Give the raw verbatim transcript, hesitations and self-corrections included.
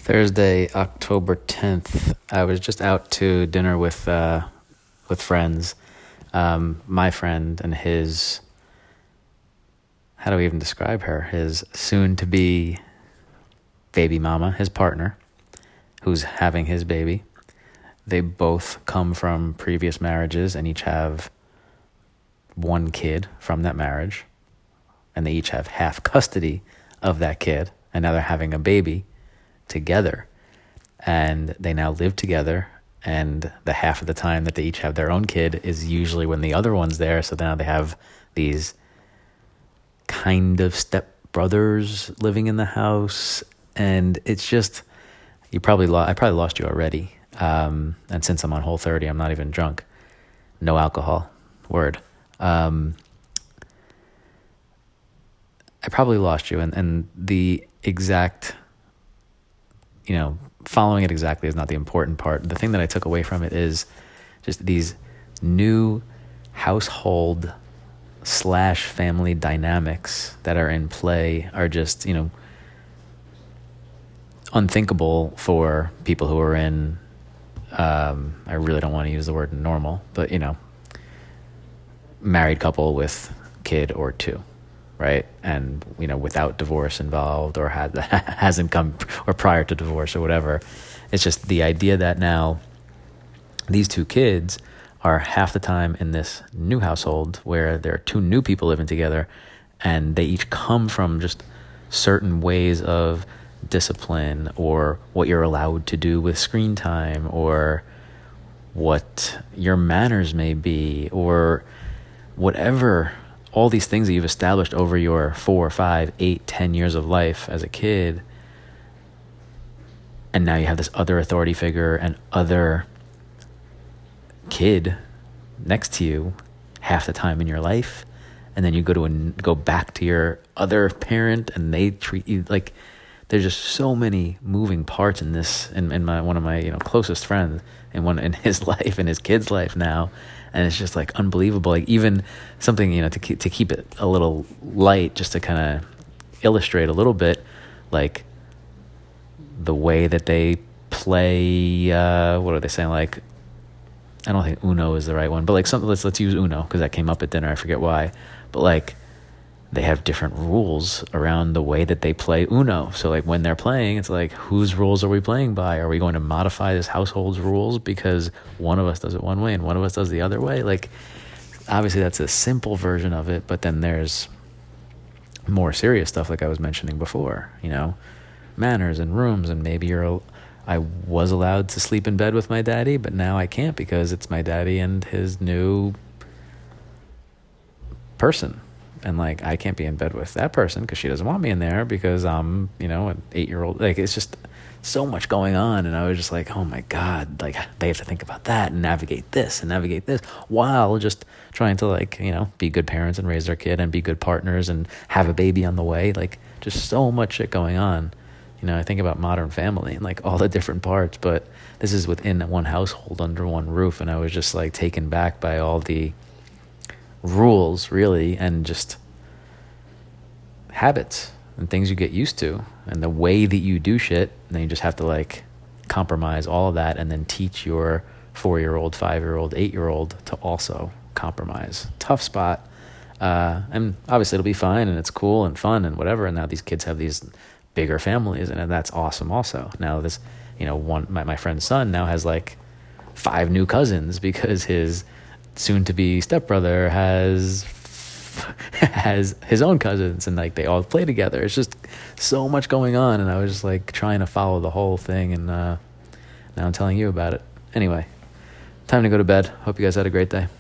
Thursday, October tenth, I was just out to dinner with uh, with friends. Um, my friend and his, how do we even describe her? His soon-to-be baby mama, his partner, who's having his baby. They both come from previous marriages and each have one kid from that marriage. And they each have half custody of that kid. And now they're having a baby together, and they now live together, and the half of the time that they each have their own kid is usually when the other one's there. So now they have these kind of step brothers living in the house, and it's just, you probably lo- I probably lost you already. Um, and since I'm on Whole thirty, I'm not even drunk. No alcohol. Word. Um, I probably lost you, and, and the exact, you know, following it exactly is not the important part. The thing that I took away from it is just these new household slash family dynamics that are in play are just, you know, unthinkable for people who are in, um, I really don't want to use the word normal, but, you know, married couple with kid or two. Right. And, you know, without divorce involved or had, hasn't come or prior to divorce or whatever. It's just the idea that now these two kids are half the time in this new household where there are two new people living together, and they each come from just certain ways of discipline or what you're allowed to do with screen time or what your manners may be or whatever. All these things that you've established over your four, five, eight, ten years of life as a kid, and now you have this other authority figure and other kid next to you half the time in your life, and then you go to a, go back to your other parent, and they treat you like, there's just so many moving parts in this. In, in my one of my you know closest friends, in one in his life, in his kid's life now. And it's just like unbelievable. Like even something, you know, to keep, to keep it a little light, just to kind of illustrate a little bit, like the way that they play. Uh, what are they saying? Like, I don't think Uno is the right one, but like something. Let's let's use Uno because that came up at dinner. I forget why, but like they have different rules around the way that they play Uno. So like when they're playing, it's like, whose rules are we playing by? Are we going to modify this household's rules because one of us does it one way and one of us does the other way? Like, obviously that's a simple version of it, but then there's more serious stuff like I was mentioning before, you know, manners and rooms, and maybe you're, I was allowed to sleep in bed with my daddy, but now I can't because it's my daddy and his new person. And like, I can't be in bed with that person because she doesn't want me in there because I'm, you know, an eight-year-old. Like, it's just so much going on. And I was just like, oh my God, like they have to think about that and navigate this and navigate this while just trying to, like, you know, be good parents and raise their kid and be good partners and have a baby on the way. Like, just so much shit going on. You know, I think about Modern Family and like all the different parts, but this is within one household under one roof. And I was just like taken back by all the rules, really, and just habits and things you get used to and the way that you do shit. And then you just have to like compromise all of that and then teach your four-year-old, five-year-old, eight-year-old to also compromise. Tough spot. Uh, and obviously it'll be fine and it's cool and fun and whatever. And now these kids have these bigger families, and that's awesome also. Now this, you know, one, my, my friend's son now has like five new cousins because his soon-to-be stepbrother has has his own cousins, and like they all play together. It's just so much going on, and I was just like trying to follow the whole thing, and uh, now I'm telling you about it. Anyway, time to go to bed. Hope you guys had a great day.